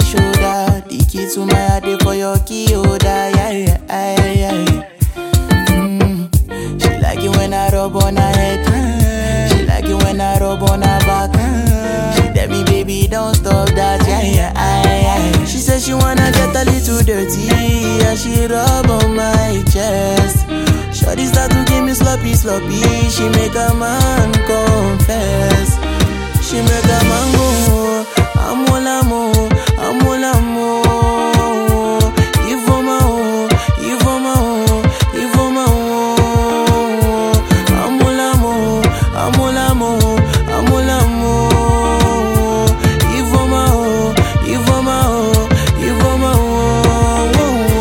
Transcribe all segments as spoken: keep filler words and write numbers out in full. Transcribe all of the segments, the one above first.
shoulder. The key to my heart dey for your key holder. Yeah, yeah, yeah, yeah. Mm. She like it when I rub on her head. She like it when I rub on her back. She tell me, baby, don't stop that. Yeah, yeah, yeah, yeah. She said she wanna get a little dirty. Yeah, she rub on my chest. Shawty start to give me sloppy, sloppy. She make a man confess. She make a man go. I'm all I'm all, I'm all I'm all. Ivoma oh, Ivoma oh, Ivoma oh. I'm all I'm all, I'm all I'm all, I'm all I'm all. Ivoma oh, Ivoma oh, Ivoma oh.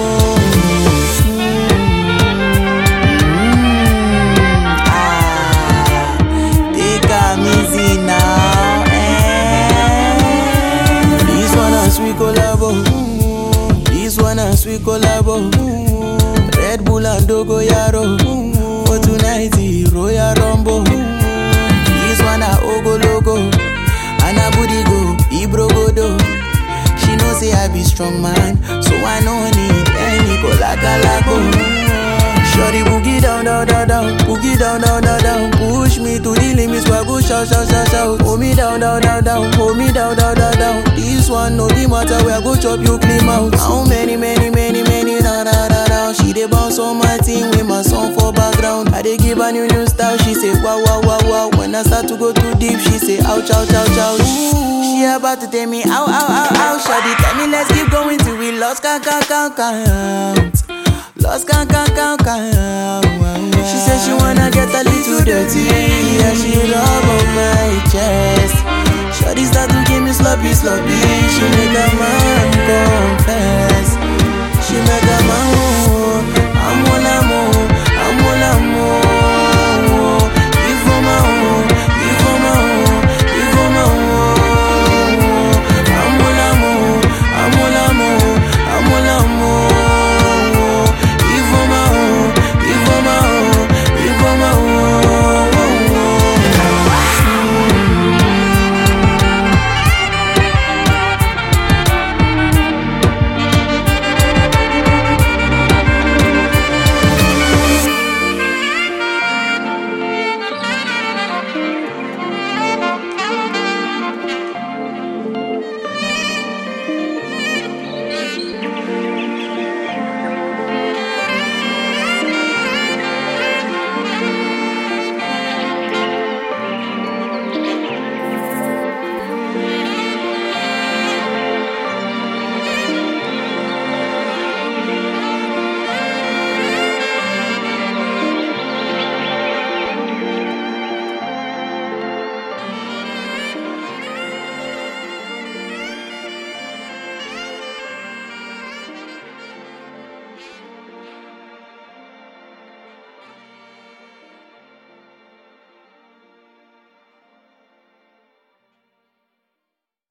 Ah, take a easy now, eh? This one a sweet collabo, this one a sweet collabo. Red Bull and Dogo Yaro, for tonight Royal Rumble. This one a Ogo Logo, and a booty go, Ibro Godo. She know say I be strong man, so I no need any Colacalago. Shorty boogie down, down, down, down, boogie down, down, down, down. Push me to the limits, where go shout, shout, shout, shout. Hold me down, down, down, down, hold me down, down, down, down. This one no be matter, where go chop you clean out. How many, many, many, many, da, da, da, da. She dey bounce on my team with my song for background. I dey give her new, new style, she say wow, wow, wow, wow. When I start to go too deep, she say ouch, ouch, ouch, ouch. She about to tell me ow, ow, ow, ow. Shawty tell me let's keep going till we lost count, count, count, count. Lost count, count, count, count. She said she wanna get a little dirty. Yeah, she rub on my chest. Shawty start to give me sloppy, sloppy. She make a man